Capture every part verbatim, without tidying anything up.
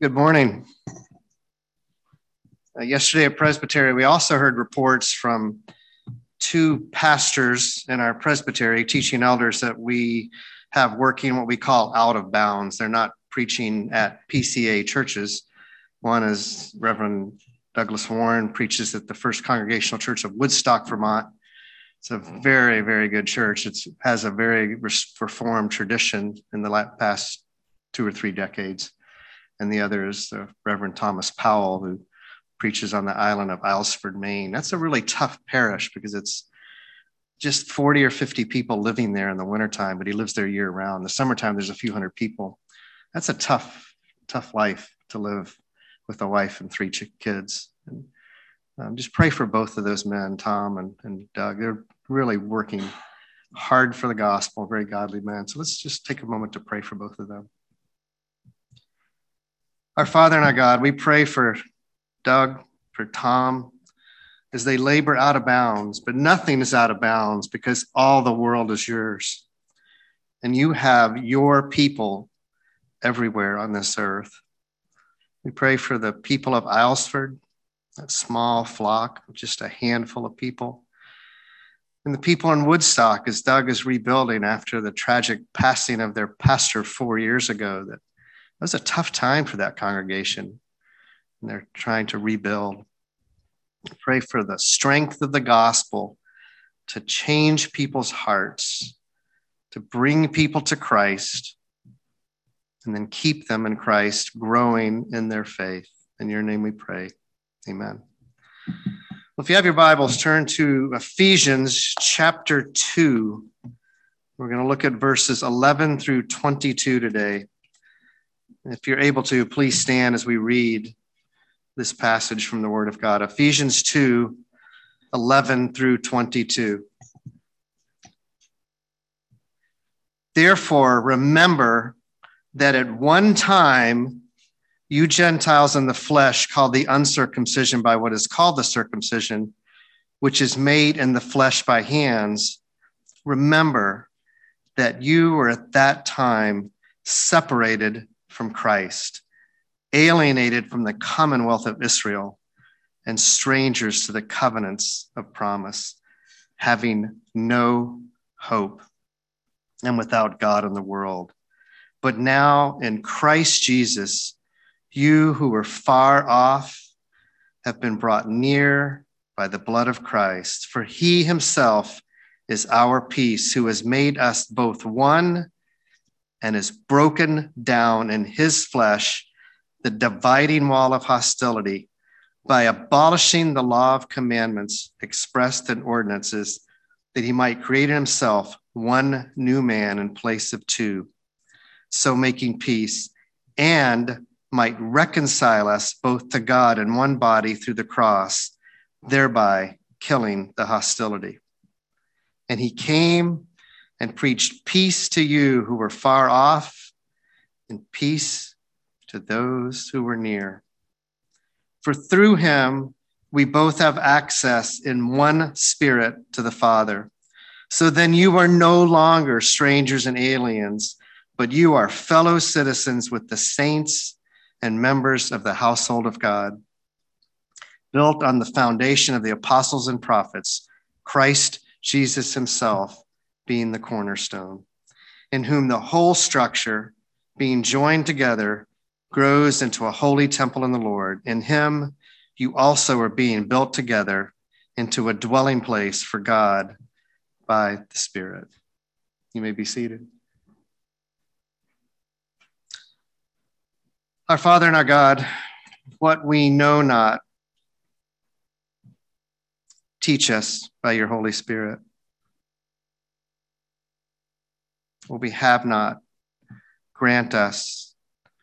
Good morning. Uh, yesterday at Presbytery, we also heard reports from two pastors in our presbytery, teaching elders that we have working what we call out of bounds. They're not preaching at P C A churches. One is Reverend Douglas Warren, preaches at the First Congregational Church of Woodstock, Vermont. It's a very, very good church. It has a very reformed tradition in the past two or three decades. And the other is uh, Reverend Thomas Powell, who preaches on the island of Islesford, Maine. That's a really tough parish because it's just forty or fifty people living there in the wintertime, but he lives there year round. In the summertime, there's a few hundred people. That's a tough, tough life to live with a wife and three kids. And um, just pray for both of those men, Tom and, and Doug. They're really working hard for the gospel, very godly men. So let's just take a moment to pray for both of them. Our Father and our God, we pray for Doug, for Tom, as they labor out of bounds, but nothing is out of bounds because all the world is yours. And you have your people everywhere on this earth. We pray for the people of Islesford, that small flock, just a handful of people. And the people in Woodstock, as Doug is rebuilding after the tragic passing of their pastor four years ago, that it was a tough time for that congregation, and they're trying to rebuild. Pray for the strength of the gospel to change people's hearts, to bring people to Christ, and then keep them in Christ, growing in their faith. In your name we pray. Amen. Well, if you have your Bibles, turn to Ephesians chapter two. We're going to look at verses eleven through twenty-two today. If you're able to, please stand as we read this passage from the Word of God. Ephesians two, eleven through twenty-two. Therefore, remember that at one time you Gentiles in the flesh, called the uncircumcision by what is called the circumcision, which is made in the flesh by hands, remember that you were at that time separated from Christ, alienated from the commonwealth of Israel, and strangers to the covenants of promise, having no hope and without God in the world. But now in Christ Jesus, you who were far off have been brought near by the blood of Christ, for he himself is our peace, who has made us both one and has broken down in his flesh the dividing wall of hostility by abolishing the law of commandments expressed in ordinances, that he might create in himself one new man in place of two, so making peace, and might reconcile us both to God in one body through the cross, thereby killing the hostility. And he came and preached peace to you who were far off, and peace to those who were near. For through him we both have access in one spirit to the Father. So then you are no longer strangers and aliens, but you are fellow citizens with the saints and members of the household of God, built on the foundation of the apostles and prophets, Christ Jesus himself being the cornerstone, in whom the whole structure, being joined together, grows into a holy temple in the Lord. In him, you also are being built together into a dwelling place for God by the Spirit. You may be seated. Our Father and our God, what we know not, teach us by your Holy Spirit. What we have not, grant us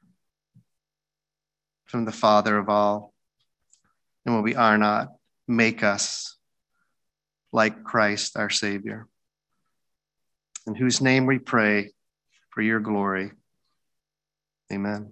from the Father of all. And what we are not, make us like Christ our Savior, in whose name we pray for your glory. Amen.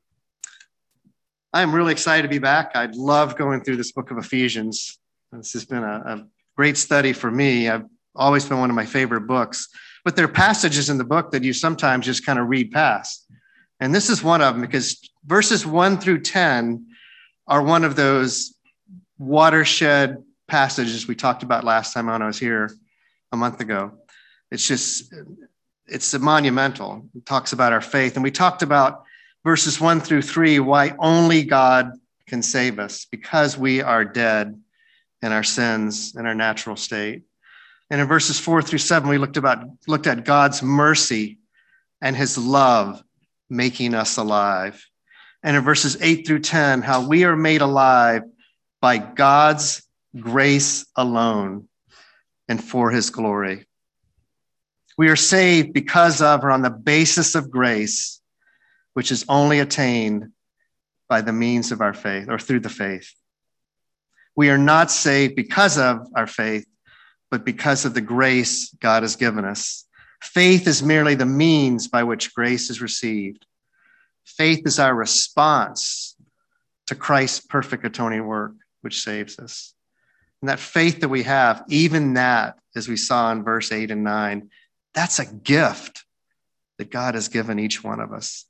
I'm really excited to be back. I love going through this book of Ephesians. This has been a, a great study for me. I've always been one of my favorite books. But there are passages in the book that you sometimes just kind of read past. And this is one of them, because verses one through ten are one of those watershed passages we talked about last time when I was here a month ago. It's just, it's monumental. It talks about our faith. And we talked about verses one through three, why only God can save us, because we are dead in our sins and our natural state. And in verses four through seven, we looked about looked at God's mercy and his love making us alive. And in verses eight through ten, how we are made alive by God's grace alone and for his glory. We are saved because of or on the basis of grace, which is only attained by the means of our faith or through the faith. We are not saved because of our faith, but because of the grace God has given us. Faith is merely the means by which grace is received. Faith is our response to Christ's perfect atoning work, which saves us. And that faith that we have, even that, as we saw in verse eight and nine, that's a gift that God has given each one of us.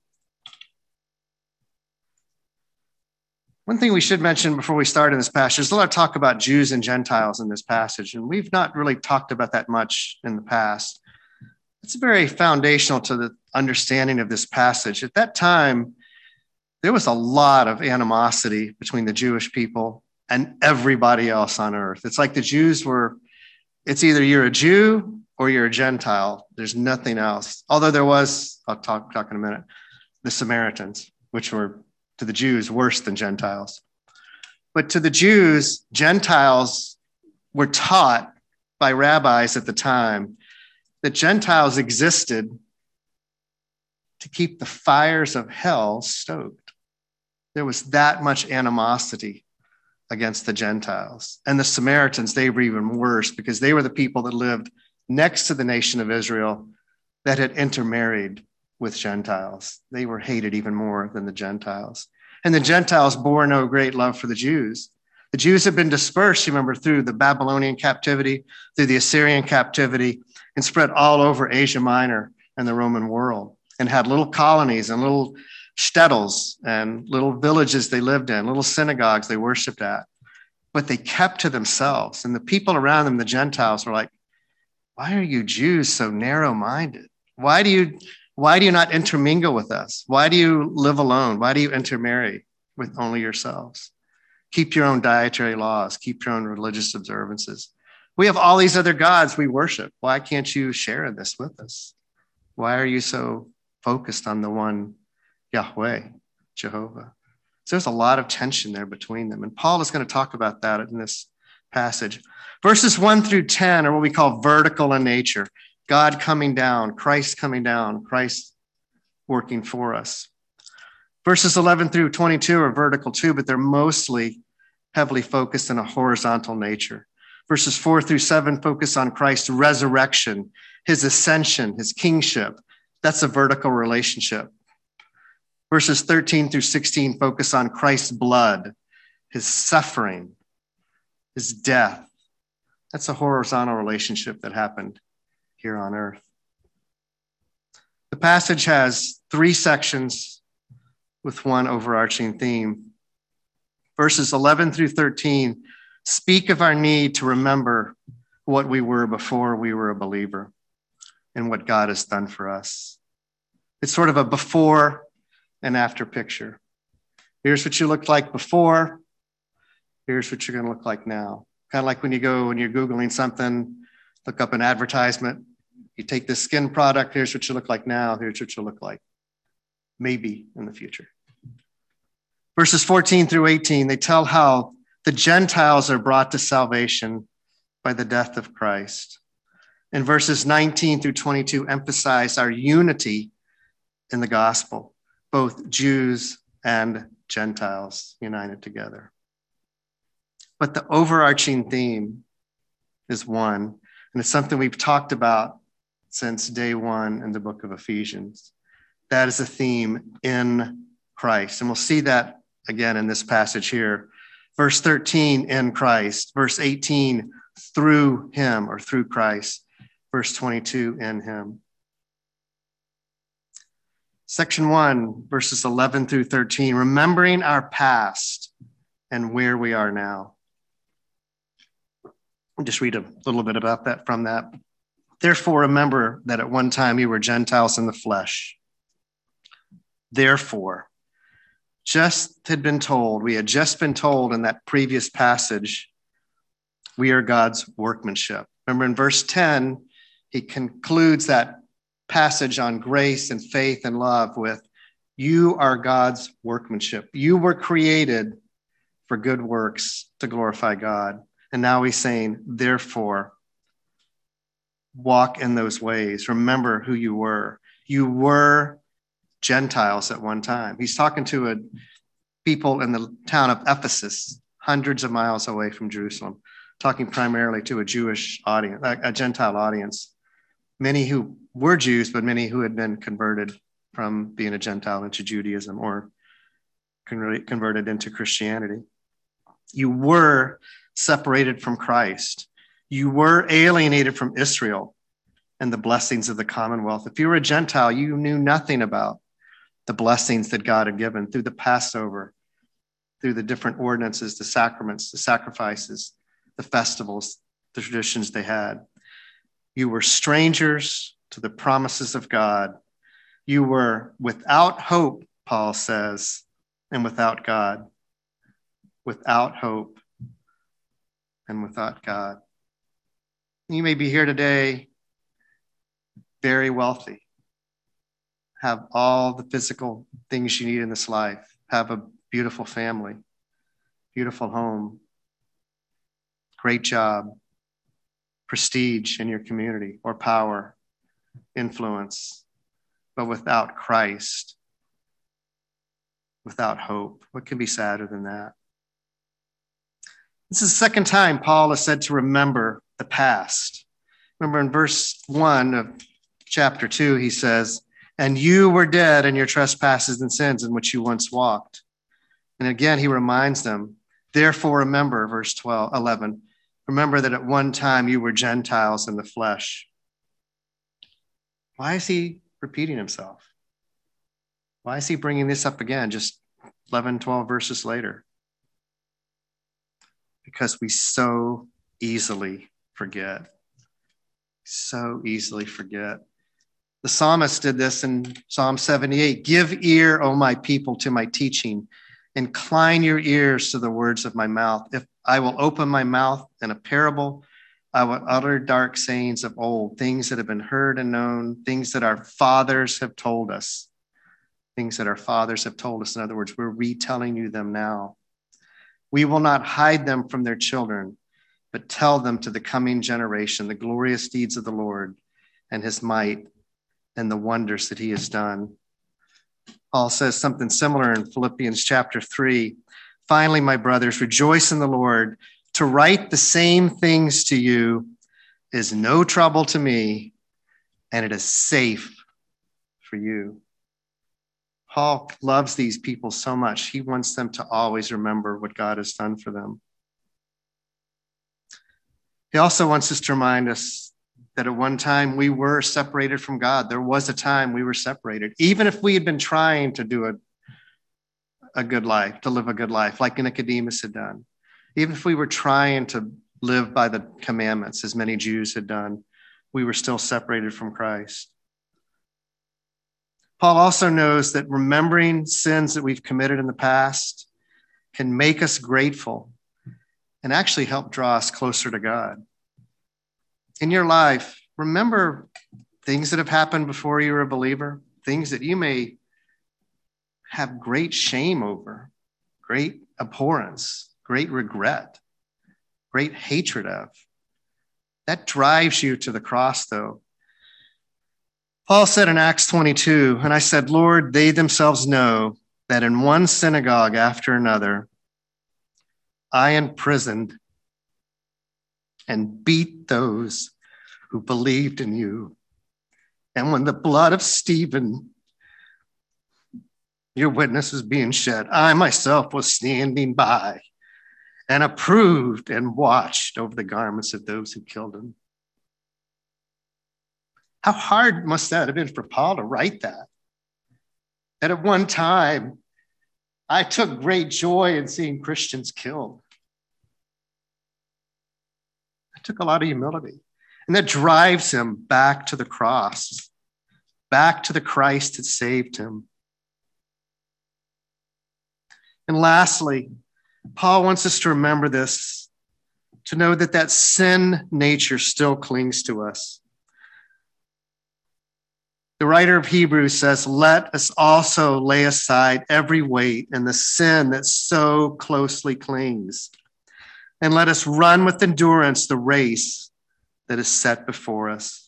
One thing we should mention before we start in this passage, there's a lot of talk about Jews and Gentiles in this passage, and we've not really talked about that much in the past. It's very foundational to the understanding of this passage. At that time, there was a lot of animosity between the Jewish people and everybody else on earth. It's like the Jews were, it's either you're a Jew or you're a Gentile. There's nothing else. Although there was, I'll talk, talk in a minute, the Samaritans, which were to the Jews worse than Gentiles. But to the Jews, Gentiles were taught by rabbis at the time that Gentiles existed to keep the fires of hell stoked. There was that much animosity against the Gentiles. And the Samaritans, they were even worse because they were the people that lived next to the nation of Israel that had intermarried with Gentiles. They were hated even more than the Gentiles. And the Gentiles bore no great love for the Jews. The Jews had been dispersed, you remember, through the Babylonian captivity, through the Assyrian captivity, and spread all over Asia Minor and the Roman world, and had little colonies and little shtetls and little villages they lived in, little synagogues they worshiped at. But they kept to themselves. And the people around them, the Gentiles, were like, why are you Jews so narrow-minded? Why do you... Why do you not intermingle with us? Why do you live alone? Why do you intermarry with only yourselves? Keep your own dietary laws. Keep your own religious observances. We have all these other gods we worship. Why can't you share this with us? Why are you so focused on the one Yahweh, Jehovah? So there's a lot of tension there between them. And Paul is going to talk about that in this passage. Verses one through ten are what we call vertical in nature. God coming down, Christ coming down, Christ working for us. Verses eleven through twenty-two are vertical too, but they're mostly heavily focused in a horizontal nature. Verses four through seven focus on Christ's resurrection, his ascension, his kingship. That's a vertical relationship. Verses thirteen through sixteen focus on Christ's blood, his suffering, his death. That's a horizontal relationship that happened here on earth. The passage has three sections with one overarching theme. Verses eleven through thirteen speak of our need to remember what we were before we were a believer and what God has done for us. It's sort of a before and after picture. Here's what you looked like before. Here's what you're going to look like now. Kind of like when you go, when you're Googling something, look up an advertisement. You take this skin product, here's what you look like now, here's what you look like maybe in the future. Verses fourteen through eighteen, they tell how the Gentiles are brought to salvation by the death of Christ. And verses nineteen through twenty-two emphasize our unity in the gospel, both Jews and Gentiles united together. But the overarching theme is one, and it's something we've talked about since day one in the book of Ephesians. That is a theme in Christ. And we'll see that again in this passage here. Verse thirteen, in Christ. Verse eighteen, through him or through Christ. Verse twenty-two, in him. Section one, verses eleven through thirteen, remembering our past and where we are now. I'll just read a little bit about that from that. Therefore, remember that at one time you were Gentiles in the flesh. Therefore, just had been told, we had just been told in that previous passage, we are God's workmanship. Remember in verse ten, he concludes that passage on grace and faith and love with, you are God's workmanship. You were created for good works to glorify God. And now he's saying, therefore, walk in those ways. Remember who you were. You were Gentiles at one time. He's talking to a people in the town of Ephesus, hundreds of miles away from Jerusalem, talking primarily to a Jewish audience, a Gentile audience. Many who were Jews, but many who had been converted from being a Gentile into Judaism or converted into Christianity. You were separated from Christ. You were alienated from Israel and the blessings of the commonwealth. If you were a Gentile, you knew nothing about the blessings that God had given through the Passover, through the different ordinances, the sacraments, the sacrifices, the festivals, the traditions they had. You were strangers to the promises of God. You were without hope, Paul says, and without God. Without hope and without God. You may be here today very wealthy, have all the physical things you need in this life, have a beautiful family, beautiful home, great job, prestige in your community, or power, influence, but without Christ, without hope. What can be sadder than that? This is the second time Paul has said to remember the past. Remember in verse one of chapter two, he says, and you were dead in your trespasses and sins in which you once walked. And again, he reminds them, therefore remember, verse twelve, eleven, remember that at one time you were Gentiles in the flesh. Why is he repeating himself? Why is he bringing this up again, just eleven, twelve verses later? Because we so easily forget. So easily forget. The psalmist did this in Psalm seventy-eight. Give ear, O my people, to my teaching. Incline your ears to the words of my mouth. If I will open my mouth in a parable, I will utter dark sayings of old, things that have been heard and known, things that our fathers have told us. Things that our fathers have told us. In other words, we're retelling you them now. We will not hide them from their children, but tell them to the coming generation the glorious deeds of the Lord and his might and the wonders that he has done. Paul says something similar in Philippians chapter three. Finally, my brothers, rejoice in the Lord. To write the same things to you is no trouble to me, and it is safe for you. Paul loves these people so much. He wants them to always remember what God has done for them. He also wants us to remind us that at one time we were separated from God. There was a time we were separated. Even if we had been trying to do a, a good life, to live a good life, like Nicodemus had done. Even if we were trying to live by the commandments, as many Jews had done, we were still separated from Christ. Paul also knows that remembering sins that we've committed in the past can make us grateful and actually help draw us closer to God. In your life, remember things that have happened before you were a believer, things that you may have great shame over, great abhorrence, great regret, great hatred of. That drives you to the cross, though. Paul said in Acts twenty-two, and I said, Lord, they themselves know that in one synagogue after another, I imprisoned and beat those who believed in you. And when the blood of Stephen, your witness, was being shed, I myself was standing by and approved and watched over the garments of those who killed him. How hard must that have been for Paul to write that? That at one time, I took great joy in seeing Christians killed. I took a lot of humility. And that drives him back to the cross, back to the Christ that saved him. And lastly, Paul wants us to remember this, to know that that sin nature still clings to us. The writer of Hebrews says, let us also lay aside every weight and the sin that so closely clings, and let us run with endurance the race that is set before us.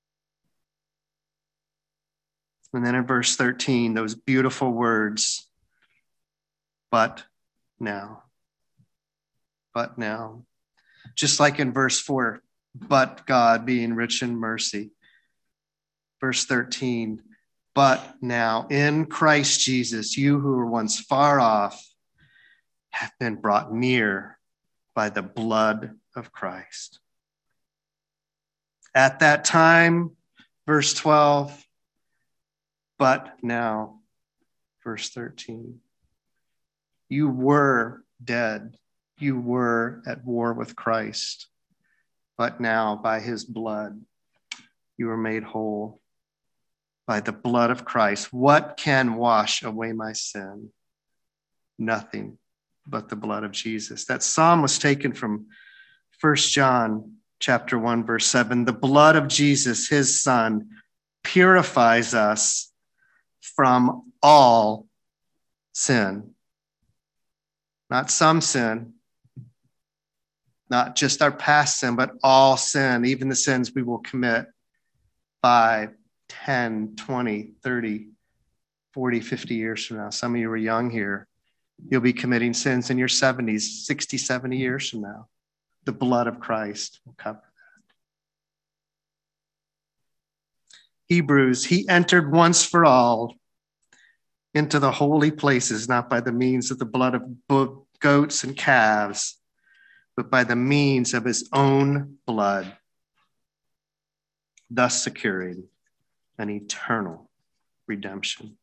And then in verse thirteen, those beautiful words, but now, but now. Just like in verse four, but God being rich in mercy. Verse thirteen, but now in Christ Jesus, you who were once far off have been brought near by the blood of Christ. At that time, verse twelve, but now, verse thirteen, you were dead. You were at war with Christ, but now by his blood, you were made whole. By the blood of Christ, what can wash away my sin? Nothing but the blood of Jesus. That psalm was taken from First John chapter one, verse seven. The blood of Jesus, his son, purifies us from all sin. Not some sin, not just our past sin, but all sin, even the sins we will commit five, ten, twenty, thirty, forty, fifty years from now. Some of you are young here. You'll be committing sins in your seventies, sixty, seventy years from now. The blood of Christ will cover that. Hebrews, he entered once for all into the holy places, not by the means of the blood of goats and calves, but by the means of his own blood, thus securing an eternal redemption.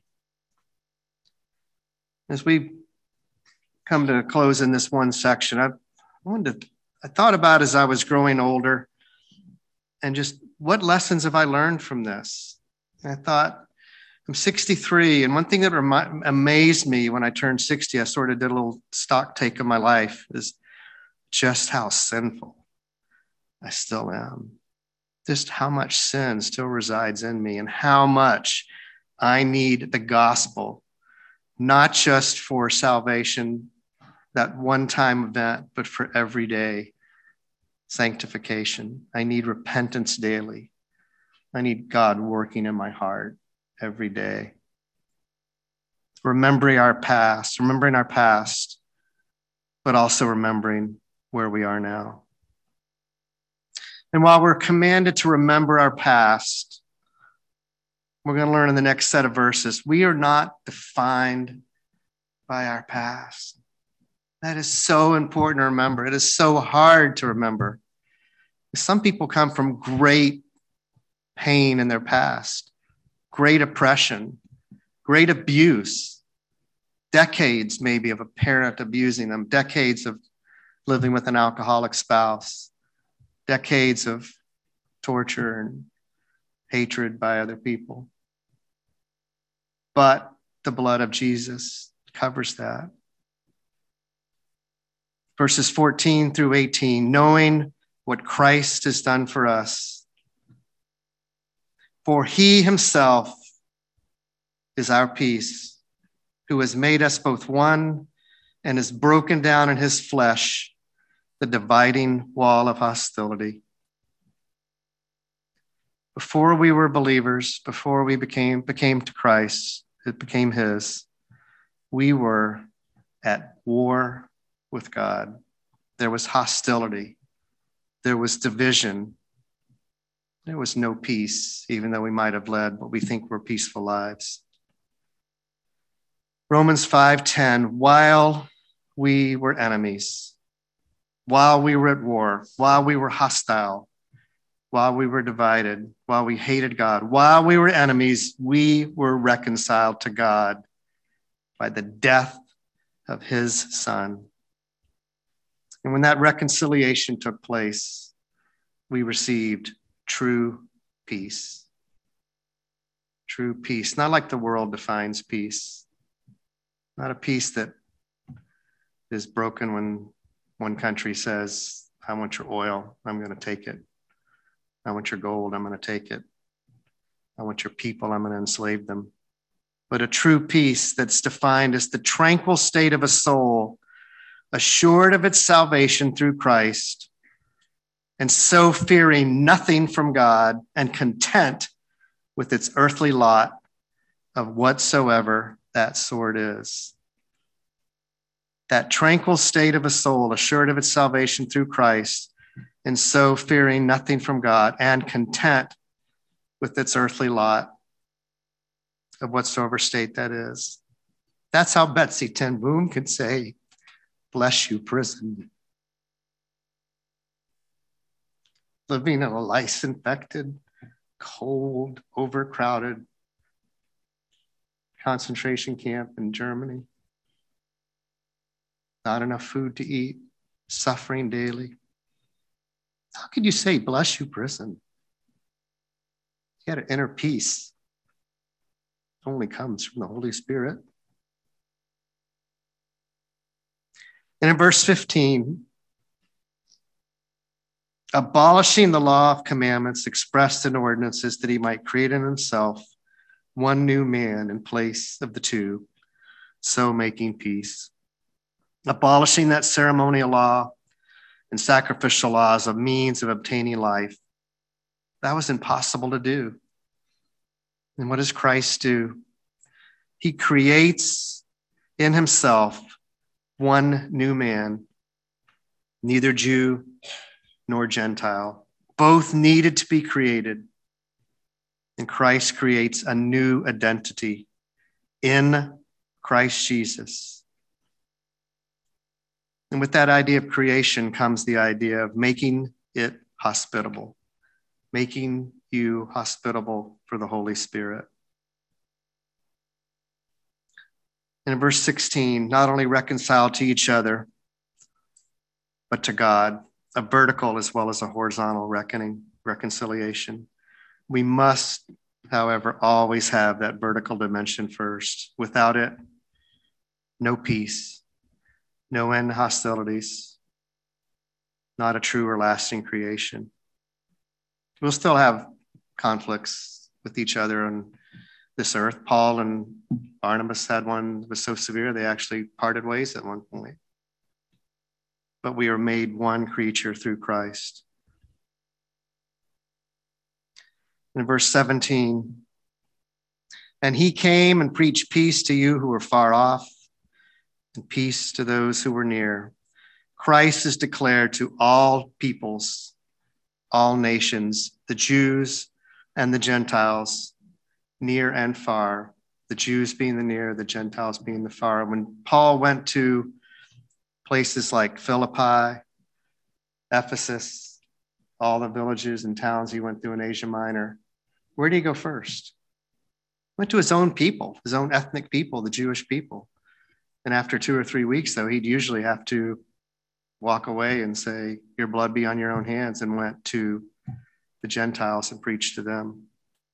As we come to a close in this one section, I wanted to, I thought about as I was growing older and just what lessons have I learned from this? And I thought, I'm sixty-three, and one thing that remi- amazed me when I turned sixty, I sort of did a little stock take of my life, is just how sinful I still am. Just how much sin still resides in me and how much I need the gospel, not just for salvation, that one-time event, but for everyday sanctification. I need repentance daily. I need God working in my heart every day. Remembering our past, remembering our past, but also remembering where we are now. And while we're commanded to remember our past, we're going to learn in the next set of verses, we are not defined by our past. That is so important to remember. It is so hard to remember. Some people come from great pain in their past, great oppression, great abuse, decades maybe of a parent abusing them, decades of living with an alcoholic spouse, decades of torture and hatred by other people. But the blood of Jesus covers that. Verses fourteen through eighteen, knowing what Christ has done for us. For he himself is our peace, who has made us both one and has broken down in his flesh the dividing wall of hostility. Before we were believers, before we became, became to Christ, it became his, we were at war with God. There was hostility. There was division. There was no peace, even though we might have led what we think were peaceful lives. Romans five ten, while we were enemies, while we were at war, while we were hostile, while we were divided, while we hated God, while we were enemies, we were reconciled to God by the death of his Son. And when that reconciliation took place, we received true peace. True peace, not like the world defines peace. Not a peace that is broken when one country says, I want your oil, I'm going to take it. I want your gold, I'm going to take it. I want your people, I'm going to enslave them. But a true peace that's defined as the tranquil state of a soul, assured of its salvation through Christ, and so fearing nothing from God and content with its earthly lot of whatsoever that sort is. That tranquil state of a soul, assured of its salvation through Christ, and so fearing nothing from God and content with its earthly lot of whatsoever state that is. That's how Betsy ten Boom could say, bless you, prison. Living in a lice-infected, cold, overcrowded concentration camp in Germany. Not enough food to eat, suffering daily. How could you say, bless you, prison? You had an inner peace. It only comes from the Holy Spirit. And in verse fifteen, abolishing the law of commandments expressed in ordinances that he might create in himself one new man in place of the two, so making peace. Abolishing that ceremonial law and sacrificial law as a means of obtaining life. That was impossible to do. And what does Christ do? He creates in himself one new man, neither Jew nor Gentile. Both needed to be created. And Christ creates a new identity in Christ Jesus. And with that idea of creation comes the idea of making it hospitable, making you hospitable for the Holy Spirit. And in verse sixteen, not only reconciled to each other, but to God, a vertical as well as a horizontal reckoning, reconciliation. We must, however, always have that vertical dimension first. Without it, no peace, no end hostilities, not a true or lasting creation. We'll still have conflicts with each other on this earth. Paul and Barnabas had one that was so severe they actually parted ways at one point. But we are made one creature through Christ. In verse seventeen, and he came and preached peace to you who were far off, and peace to those who were near. Christ is declared to all peoples, all nations, the Jews and the Gentiles, near and far, the Jews being the near, the Gentiles being the far. When Paul went to places like Philippi, Ephesus, all the villages and towns he went through in Asia Minor, where did he go first? Went to his own people, his own ethnic people, the Jewish people. And after two or three weeks, though, he'd usually have to walk away and say, your blood be on your own hands, and went to the Gentiles and preached to them.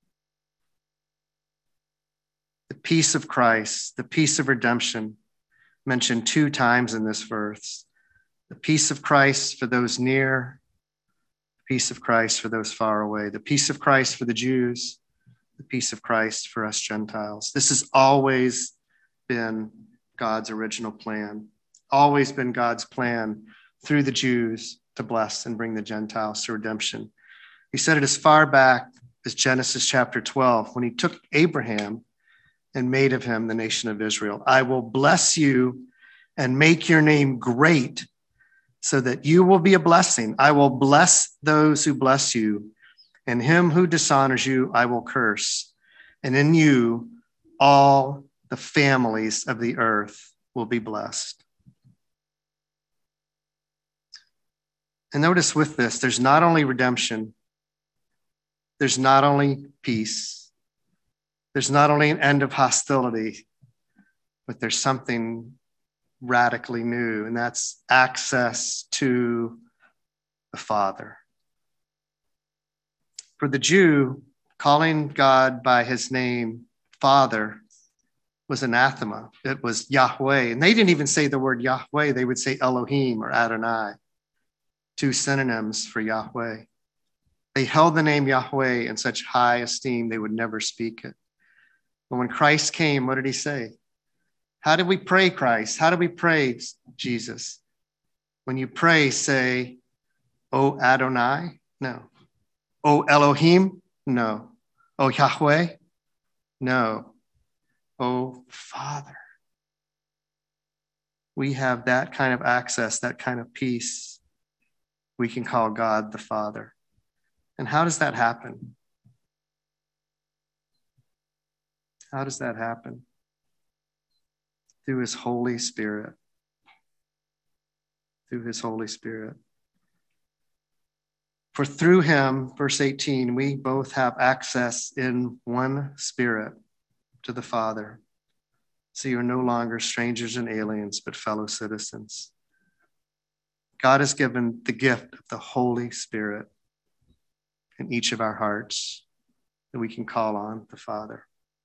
The peace of Christ, the peace of redemption, mentioned two times in this verse. The peace of Christ for those near, the peace of Christ for those far away, the peace of Christ for the Jews, the peace of Christ for us Gentiles. This has always been God's original plan, always been God's plan through the Jews to bless and bring the Gentiles to redemption. He said it as far back as Genesis chapter twelve, when he took Abraham and made of him the nation of Israel. I will bless you and make your name great so that you will be a blessing. I will bless those who bless you, and him who dishonors you, I will curse. And in you, all the families of the earth will be blessed. And notice with this, there's not only redemption, there's not only peace, there's not only an end of hostility, but there's something radically new, and that's access to the Father. For the Jew, calling God by his name, Father, was anathema. It was Yahweh. And they didn't even say the word Yahweh. They would say Elohim or Adonai, two synonyms for Yahweh. They held the name Yahweh in such high esteem, they would never speak it. But when Christ came, what did he say? How did we pray, Christ? How do we pray, Jesus? When you pray, say, O Adonai? No. O Elohim? No. O Yahweh? No. O Father. We have that kind of access, that kind of peace. We can call God the Father. And how does that happen? How does that happen? Through his Holy Spirit. Through his Holy Spirit. For through him, verse eighteen, we both have access in one Spirit to the Father. So you are no longer strangers and aliens, but fellow citizens. God has given the gift of the Holy Spirit in each of our hearts that we can call on the Father.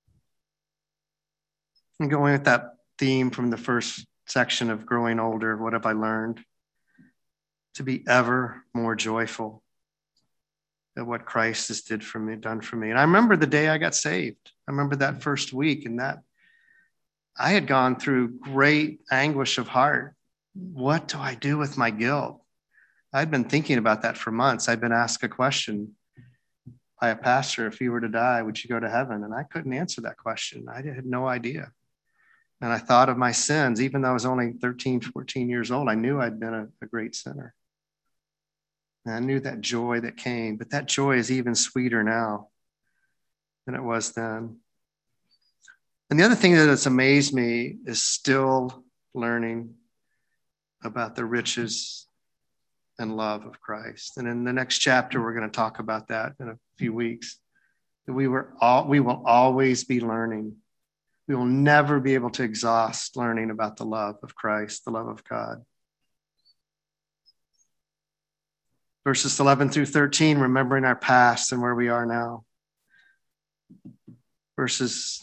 And going with that theme from the first section of growing older, what have I learned? To be ever more joyful at what Christ has did for me, done for me. And I remember the day I got saved. I remember that first week, and that I had gone through great anguish of heart. What do I do with my guilt? I'd been thinking about that for months. I'd been asked a question by a pastor, if you were to die, would you go to heaven? And I couldn't answer that question. I had no idea. And I thought of my sins, even though I was only thirteen, fourteen years old, I knew I'd been a, a great sinner. And I knew that joy that came, but that joy is even sweeter now than it was then. And the other thing that has amazed me is still learning about the riches and love of Christ. And in the next chapter, we're going to talk about that in a few weeks. That we were all, we will always be learning. We will never be able to exhaust learning about the love of Christ, the love of God. Verses eleven through thirteen, remembering our past and where we are now. Verses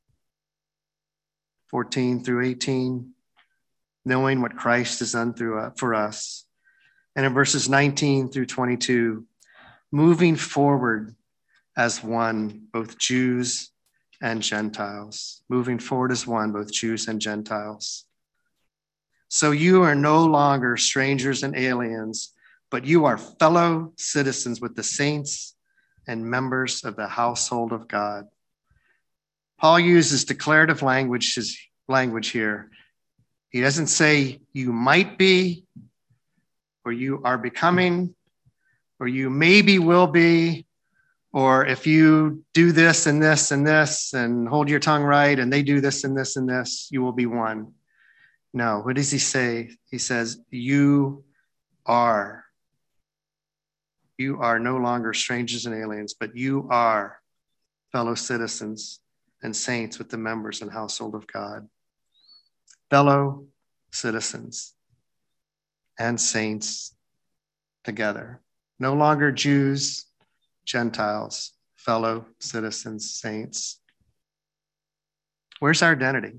fourteen through eighteen, knowing what Christ has done through uh, for us. And in verses nineteen through twenty-two, moving forward as one, both Jews and Gentiles. Moving forward as one, both Jews and Gentiles. So you are no longer strangers and aliens, but you are fellow citizens with the saints and members of the household of God. Paul uses declarative language, language here. He doesn't say you might be, or you are becoming, or you maybe will be, or if you do this and this and this and hold your tongue right and they do this and this and this, you will be one. No, what does he say? He says, you are. You are no longer strangers and aliens, but you are fellow citizens and saints with the members and household of God. Fellow citizens and saints together. No longer Jews, Gentiles, fellow citizens, saints. Where's our identity?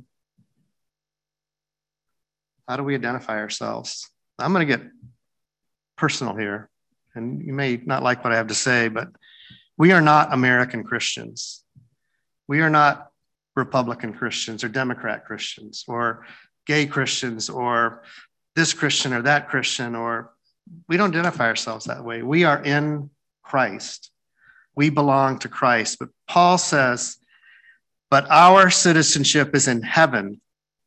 How do we identify ourselves? I'm going to get personal here, and you may not like what I have to say, but we are not American Christians. We are not Republican Christians or Democrat Christians or gay Christians or this Christian or that Christian, or we don't identify ourselves that way. We are in Christ. We belong to Christ. But Paul says, but our citizenship is in heaven.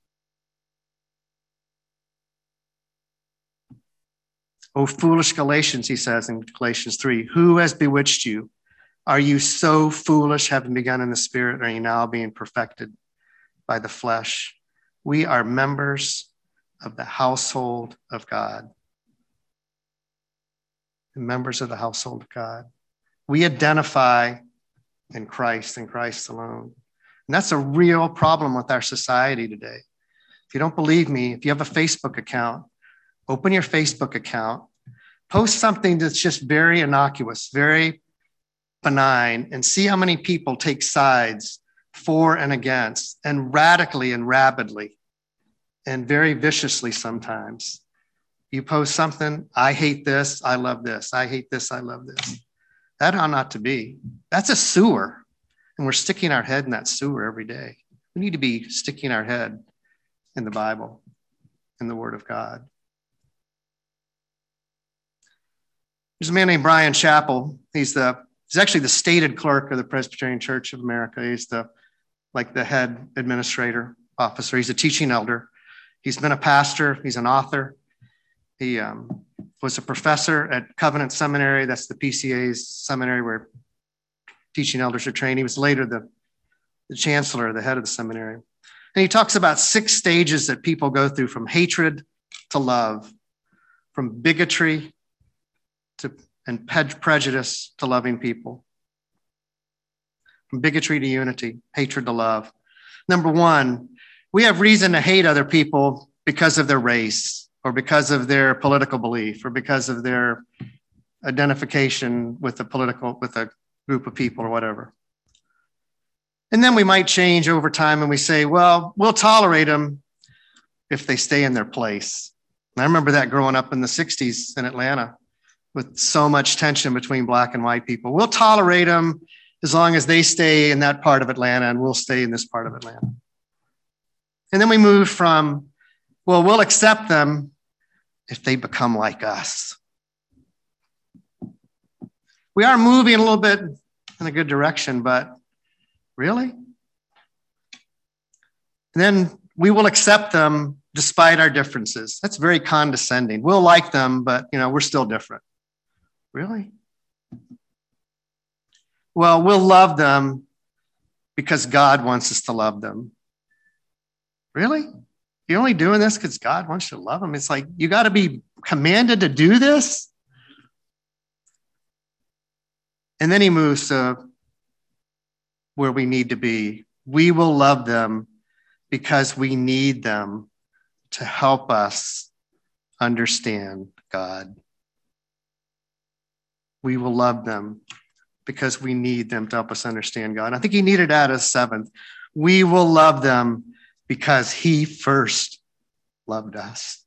O foolish Galatians, he says in Galatians three, who has bewitched you? Are you so foolish, having begun in the spirit, or are you now being perfected by the flesh? We are members of the household of God. Members of the household of God. We identify in Christ and Christ alone. And that's a real problem with our society today. If you don't believe me, if you have a Facebook account, open your Facebook account, post something that's just very innocuous, very benign, and see how many people take sides for and against, and radically and rapidly, and very viciously sometimes. You post something, I hate this, I love this. I hate this, I love this. That ought not to be. That's a sewer. And we're sticking our head in that sewer every day. We need to be sticking our head in the Bible, in the Word of God. There's a man named Brian Chappell. He's the he's actually the stated clerk of the Presbyterian Church of America. He's the like the head administrator officer. He's a teaching elder. He's been a pastor. He's an author. He um, was a professor at Covenant Seminary. That's the P C A's seminary where teaching elders are trained. He was later the, the chancellor, the head of the seminary. And he talks about six stages that people go through, from hatred to love, from bigotry to and prejudice to loving people, from bigotry to unity, hatred to love. Number one, we have reason to hate other people because of their race, or because of their political belief, or because of their identification with a political, with a group of people or whatever. And then we might change over time and we say, well, we'll tolerate them if they stay in their place. And I remember that growing up in the sixties in Atlanta with so much tension between black and white people. We'll tolerate them as long as they stay in that part of Atlanta and we'll stay in this part of Atlanta. And then we move from, well, we'll accept them if they become like us. We are moving a little bit in a good direction, but really? And then we will accept them despite our differences. That's very condescending. We'll like them, but you know, we're still different. Really? Well, we'll love them because God wants us to love them. Really? You're only doing this because God wants you to love them? It's like, you got to be commanded to do this? And then he moves to where we need to be. We will love them because we need them to help us understand God. We will love them because we need them to help us understand God. I think he needed that as seventh. We will love them because he first loved us.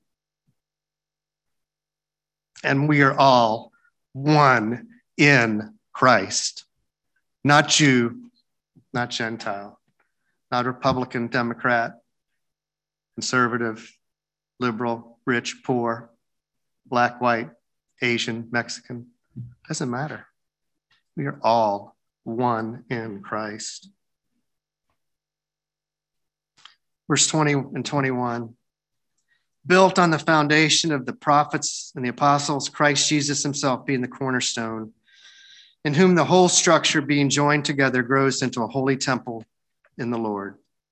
And we are all one in Christ. Not Jew, not Gentile, not Republican, Democrat, conservative, liberal, rich, poor, black, white, Asian, Mexican. Doesn't matter. We are all one in Christ. Verse twenty and twenty-one. Built on the foundation of the prophets and the apostles, Christ Jesus himself being the cornerstone, in whom the whole structure being joined together grows into a holy temple in the Lord.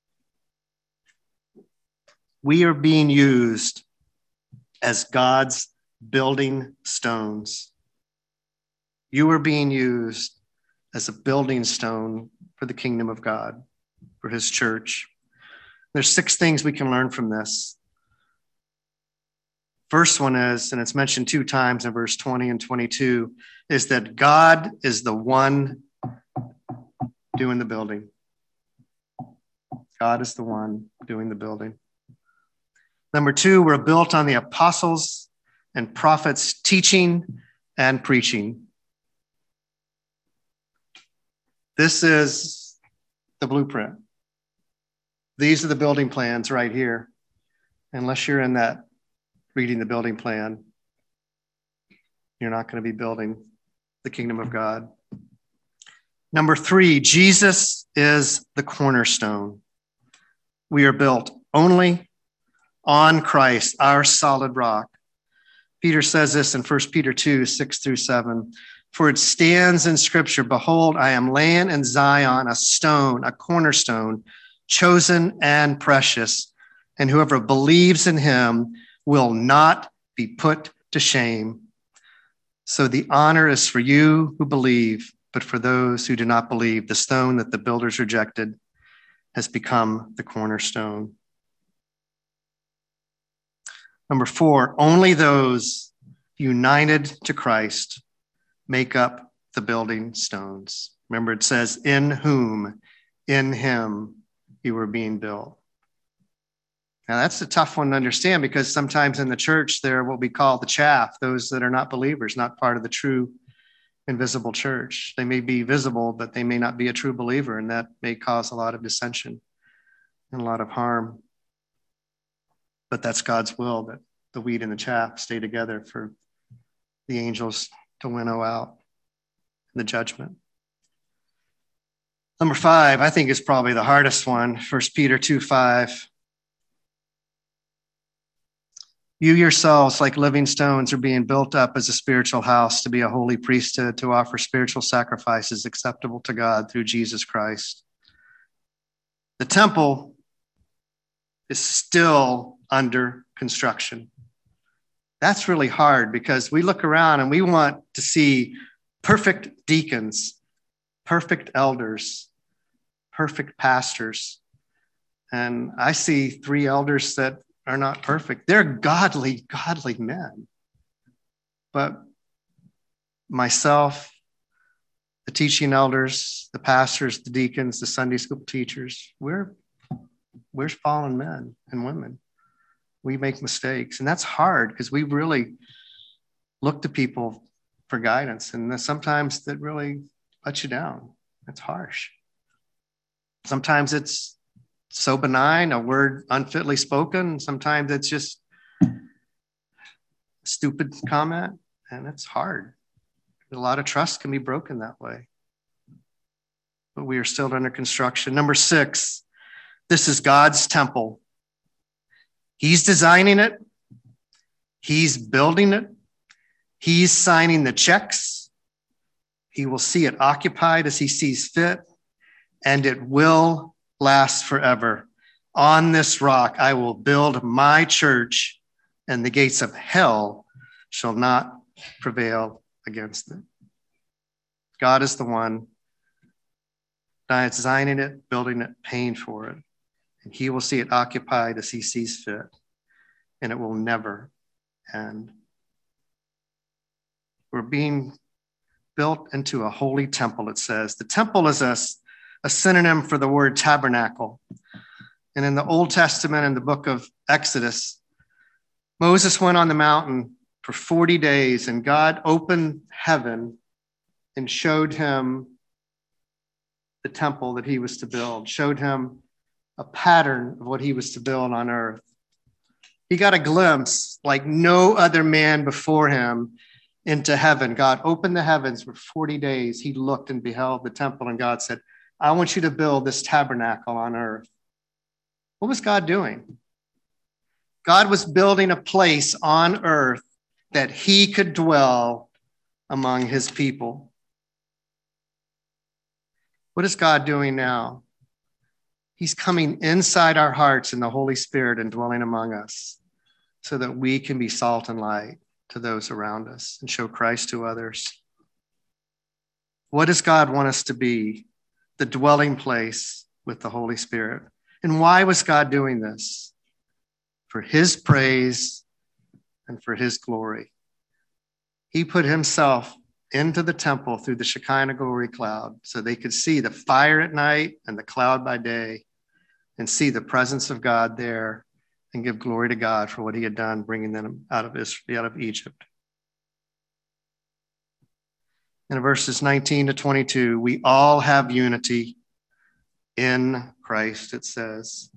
We are being used as God's building stones. You are being used as a building stone for the kingdom of God, for his church. There's six things we can learn from this. First one is, and it's mentioned two times in verse twenty and twenty-two, is that God is the one doing the building. God is the one doing the building. Number two, we're built on the apostles and prophets' teaching and preaching. This is the blueprint. These are the building plans right here. Unless you're in that reading the building plan, you're not going to be building the kingdom of God. Number three, Jesus is the cornerstone. We are built only on Christ, our solid rock. Peter says this in First Peter two, six through seven. For it stands in Scripture, behold, I am laying in Zion a stone, a cornerstone, chosen and precious, and whoever believes in him will not be put to shame. So the honor is for you who believe, but for those who do not believe, the stone that the builders rejected has become the cornerstone. Number four, only those united to Christ make up the building stones. Remember, it says, in whom, in him, you were being built. Now, that's a tough one to understand because sometimes in the church, there are what we call the chaff, those that are not believers, not part of the true invisible church. They may be visible, but they may not be a true believer, and that may cause a lot of dissension and a lot of harm. But that's God's will, that the wheat and the chaff stay together for the angels to winnow out the judgment. Number five, I think is probably the hardest one. First Peter two five. You yourselves, like living stones, are being built up as a spiritual house to be a holy priesthood, to offer spiritual sacrifices acceptable to God through Jesus Christ. The temple is still under construction. That's really hard because we look around and we want to see perfect deacons, perfect elders, perfect pastors. And I see three elders that are not perfect. They're godly, godly men. But myself, the teaching elders, the pastors, the deacons, the Sunday school teachers, we're, we're fallen men and women. We make mistakes. And that's hard because we really look to people for guidance. And sometimes that really lets you down. That's harsh. Sometimes it's so benign, a word unfitly spoken. Sometimes it's just a stupid comment, and it's hard. A lot of trust can be broken that way. But we are still under construction. Number six, this is God's temple. He's designing it. He's building it. He's signing the checks. He will see it occupied as he sees fit, and it will last forever. On this rock, I will build my church, and the gates of hell shall not prevail against it. God is the one designing it, building it, paying for it. And he will see it occupied as he sees fit, and it will never end. We're being built into a holy temple, it says. The temple is a a synonym for the word tabernacle. And in the Old Testament, in the book of Exodus, Moses went on the mountain for forty days, and God opened heaven and showed him the temple that he was to build, showed him a pattern of what he was to build on earth. He got a glimpse, like no other man before him, into heaven. God opened the heavens for forty days. He looked and beheld the temple, and God said, I want you to build this tabernacle on earth. What was God doing? God was building a place on earth that he could dwell among his people. What is God doing now? He's coming inside our hearts in the Holy Spirit and dwelling among us so that we can be salt and light to those around us and show Christ to others. What does God want us to be? The dwelling place with the Holy Spirit. And why was God doing this? For his praise and for his glory. He put himself into the temple through the Shekinah glory cloud so they could see the fire at night and the cloud by day and see the presence of God there and give glory to God for what he had done, bringing them out of Israel, out of Egypt. In verses nineteen to twenty-two, we all have unity in Christ, it says.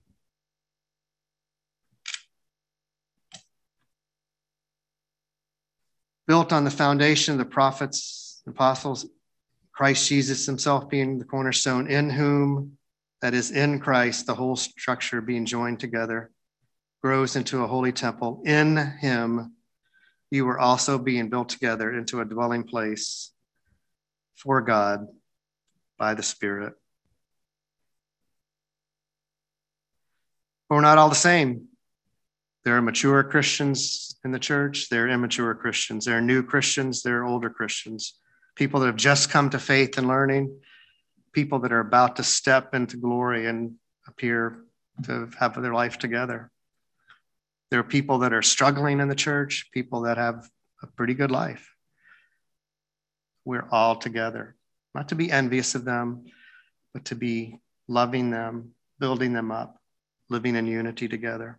Built on the foundation of the prophets, apostles, Christ Jesus himself being the cornerstone, in whom, that is in Christ, the whole structure being joined together, grows into a holy temple. In him, you were also being built together into a dwelling place for God by the Spirit. But we're not all the same. There are mature Christians in the church. There are immature Christians. There are new Christians. There are older Christians. People that have just come to faith and learning. People that are about to step into glory and appear to have their life together. There are people that are struggling in the church. People that have a pretty good life. We're all together. Not to be envious of them, but to be loving them, building them up, living in unity together.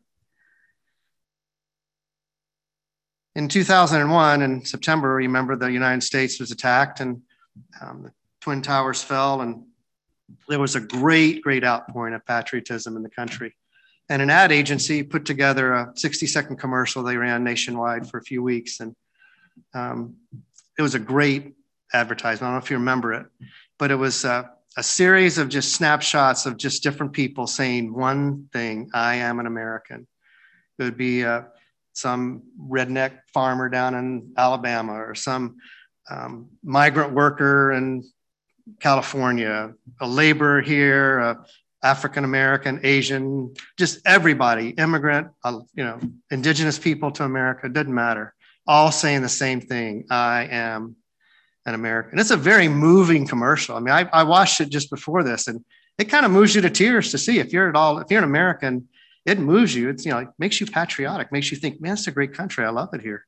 In two thousand one, in September, remember the United States was attacked and um, the Twin Towers fell, and there was a great, great outpouring of patriotism in the country. And an ad agency put together a sixty second commercial they ran nationwide for a few weeks. And um, it was a great advertisement. I don't know if you remember it, but it was uh, a series of just snapshots of just different people saying one thing: I am an American. It would be uh, some redneck farmer down in Alabama, or some um, migrant worker in California, a laborer here, a African-American, Asian, just everybody, immigrant, uh, you know, indigenous people to America, doesn't matter. All saying the same thing: I am an American. It's a very moving commercial. I mean, I, I watched it just before this, and it kind of moves you to tears to see. If you're at all, if you're an American, it moves you. It's, you know, it makes you patriotic, makes you think, man, it's a great country. I love it here.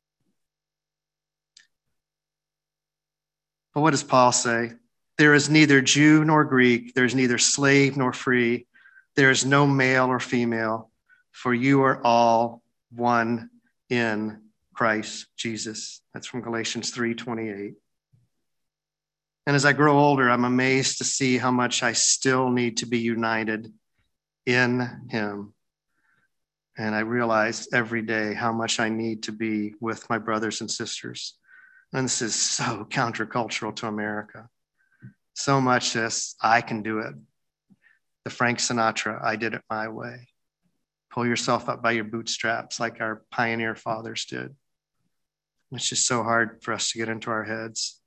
But what does Paul say? There is neither Jew nor Greek. There is neither slave nor free. There is no male or female, for you are all one in Christ Jesus. That's from Galatians three twenty-eight. And as I grow older, I'm amazed to see how much I still need to be united in him. And I realize every day how much I need to be with my brothers and sisters. And this is so countercultural to America. So much as I can do it. The Frank Sinatra, I did it my way. Pull yourself up by your bootstraps like our pioneer fathers did. It's just so hard for us to get into our heads.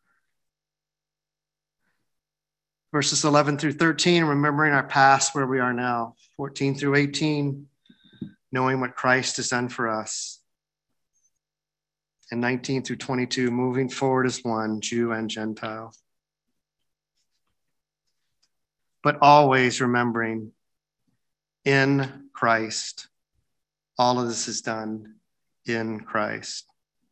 Verses eleven through thirteen, remembering our past, where we are now. fourteen through eighteen, knowing what Christ has done for us. And nineteen through twenty-two, moving forward as one, Jew and Gentile. But always remembering, in Christ, all of this is done in Christ.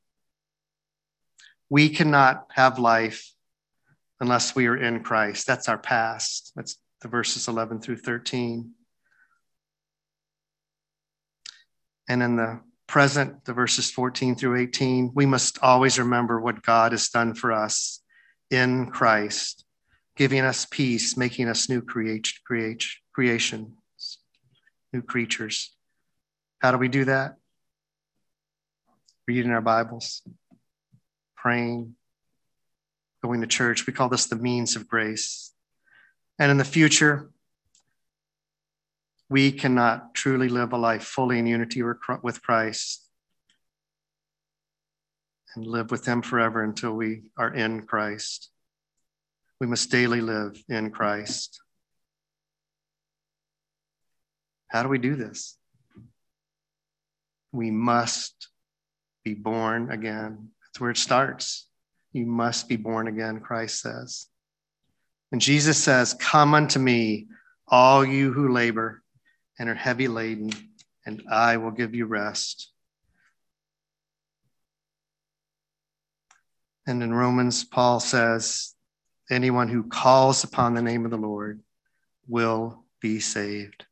We cannot have life unless we are in Christ. That's our past. That's the verses eleven through thirteen. And in the present, the verses fourteen through eighteen, we must always remember what God has done for us in Christ, giving us peace, making us new create, create, creations, new creatures. How do we do that? Reading our Bibles, praying, going to church. We call this the means of grace. And in the future, we cannot truly live a life fully in unity with Christ and live with him forever until we are in Christ. We must daily live in Christ. How do we do this? We must be born again. That's where it starts. You must be born again, Christ says. And Jesus says, come unto me, all you who labor and are heavy laden, and I will give you rest. And in Romans, Paul says, anyone who calls upon the name of the Lord will be saved.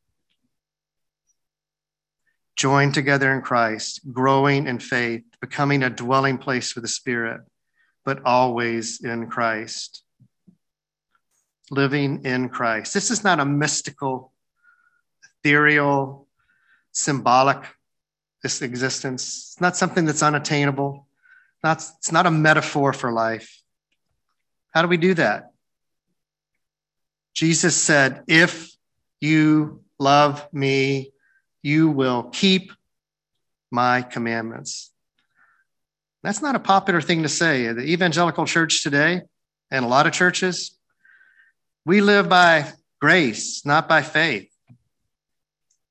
Join together in Christ, growing in faith, becoming a dwelling place for the Spirit, but always in Christ. Living in Christ. This is not a mystical, ethereal, symbolic this existence. It's not something that's unattainable. Not, it's not a metaphor for life. How do we do that? Jesus said, if you love me, you will keep my commandments. That's not a popular thing to say. The evangelical church today, and a lot of churches, we live by grace, not by faith.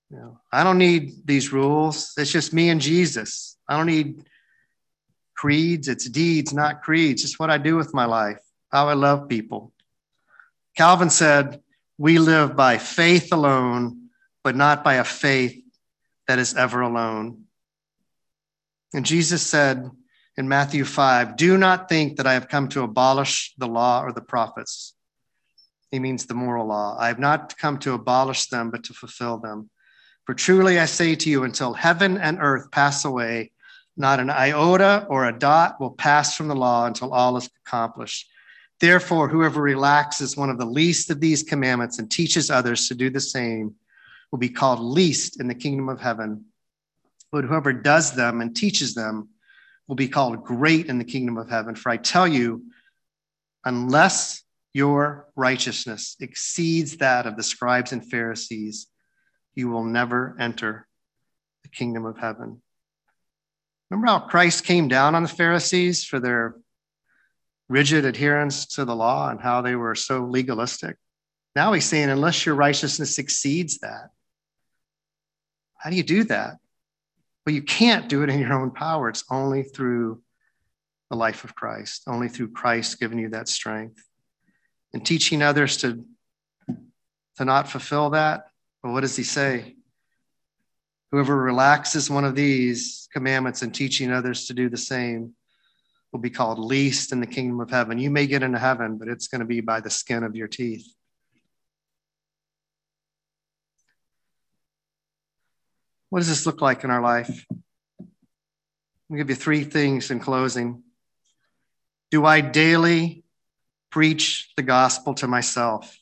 You know, I don't need these rules. It's just me and Jesus. I don't need creeds. It's deeds, not creeds. It's what I do with my life, how I love people. Calvin said, we live by faith alone, but not by a faith that is ever alone. And Jesus said in Matthew five, do not think that I have come to abolish the law or the prophets. He means the moral law. I have not come to abolish them, but to fulfill them. For truly I say to you, until heaven and earth pass away, not an iota or a dot will pass from the law until all is accomplished. Therefore, whoever relaxes one of the least of these commandments and teaches others to do the same will be called least in the kingdom of heaven. But whoever does them and teaches them will be called great in the kingdom of heaven. For I tell you, unless your righteousness exceeds that of the scribes and Pharisees, you will never enter the kingdom of heaven. Remember how Christ came down on the Pharisees for their rigid adherence to the law and how they were so legalistic? Now he's saying, unless your righteousness exceeds that. How do you do that? Well, you can't do it in your own power. It's only through the life of Christ, only through Christ giving you that strength. And teaching others to, to not fulfill that, well, what does he say? Whoever relaxes one of these commandments and teaching others to do the same will be called least in the kingdom of heaven. You may get into heaven, but it's going to be by the skin of your teeth. What does this look like in our life? I'll give you three things in closing. Do I daily preach the gospel to myself?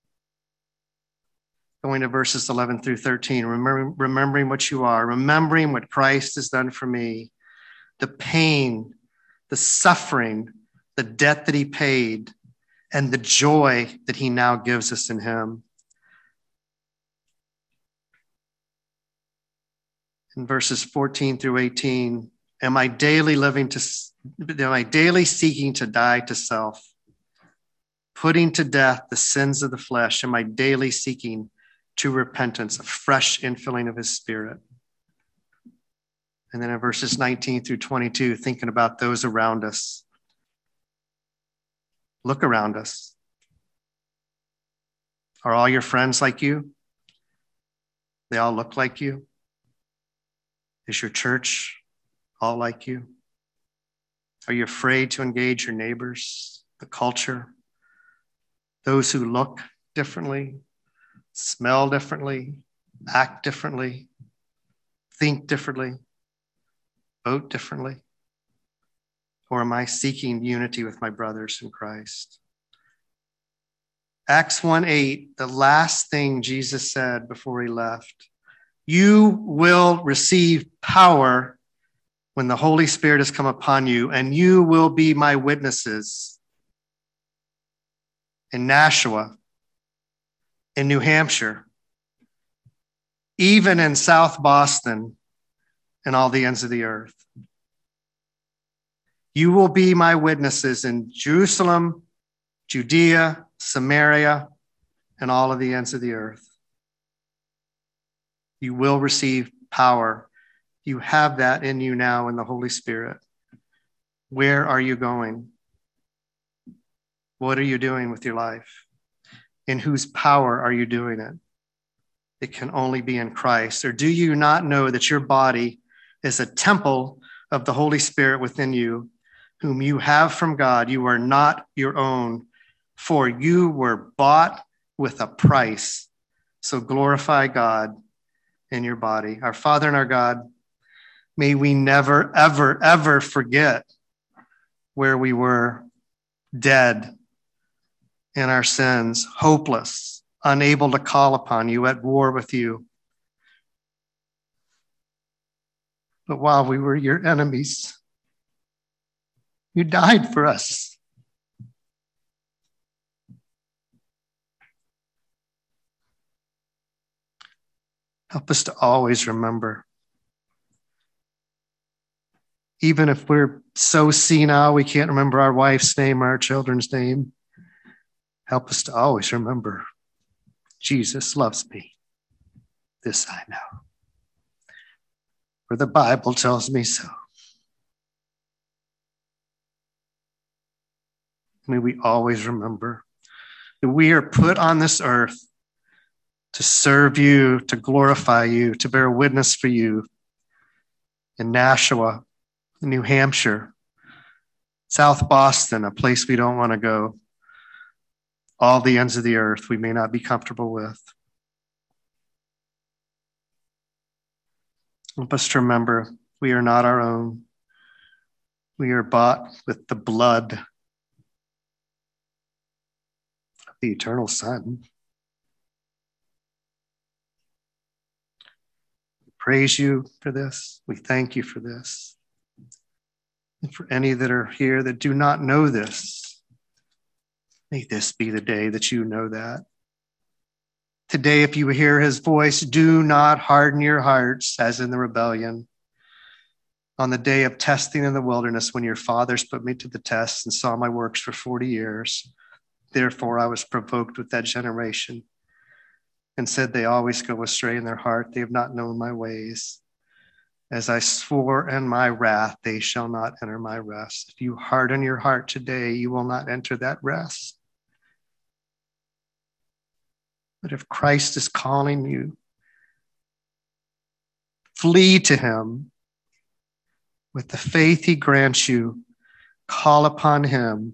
Going to verses eleven through thirteen, remembering, remembering what you are, remembering what Christ has done for me, the pain, the suffering, the debt that he paid, and the joy that he now gives us in him. In verses fourteen through eighteen, am I daily living to, am I daily seeking to die to self, putting to death the sins of the flesh? Am I daily seeking to repentance, a fresh infilling of his Spirit? And then in verses nineteen through twenty-two, thinking about those around us. Look around us. Are all your friends like you? They all look like you? Is your church all like you? Are you afraid to engage your neighbors, the culture, those who look differently, smell differently, act differently, think differently, vote differently? Or am I seeking unity with my brothers in Christ? Acts one eight, the last thing Jesus said before he left, you will receive power when the Holy Spirit has come upon you, and you will be my witnesses in Nashua, in New Hampshire, even in South Boston, and all the ends of the earth. You will be my witnesses in Jerusalem, Judea, Samaria, and all of the ends of the earth. You will receive power. You have that in you now in the Holy Spirit. Where are you going? What are you doing with your life? In whose power are you doing it? It can only be in Christ. Or do you not know that your body is a temple of the Holy Spirit within you, whom you have from God? You are not your own, for you were bought with a price. So glorify God in your body. Our Father and our God, may we never, ever, ever forget where we were, dead in our sins, hopeless, unable to call upon you, at war with you. But while we were your enemies, you died for us. Help us to always remember. Even if we're so senile, we can't remember our wife's name or our children's name. Help us to always remember, Jesus loves me. This I know, for the Bible tells me so. May we always remember that we are put on this earth to serve you, to glorify you, to bear witness for you in Nashua, New Hampshire, South Boston, a place we don't want to go, all the ends of the earth we may not be comfortable with. Help us to remember we are not our own. We are bought with the blood of the eternal Son. We praise you for this. We thank you for this. And for any that are here that do not know this, may this be the day that you know that. Today, if you hear his voice, do not harden your hearts as in the rebellion. On the day of testing in the wilderness, when your fathers put me to the test and saw my works for forty years, therefore I was provoked with that generation and said, they always go astray in their heart. They have not known my ways. As I swore in my wrath, they shall not enter my rest. If you harden your heart today, you will not enter that rest. But if Christ is calling you, flee to him. With the faith he grants you, call upon him.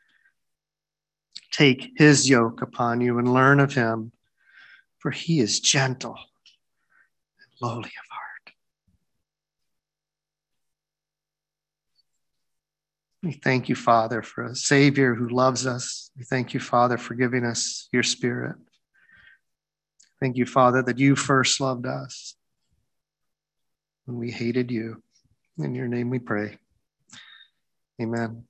Take his yoke upon you and learn of him, for he is gentle and lowly of heart. We thank you, Father, for a Savior who loves us. We thank you, Father, for giving us your Spirit. Thank you, Father, that you first loved us when we hated you. In your name we pray. Amen.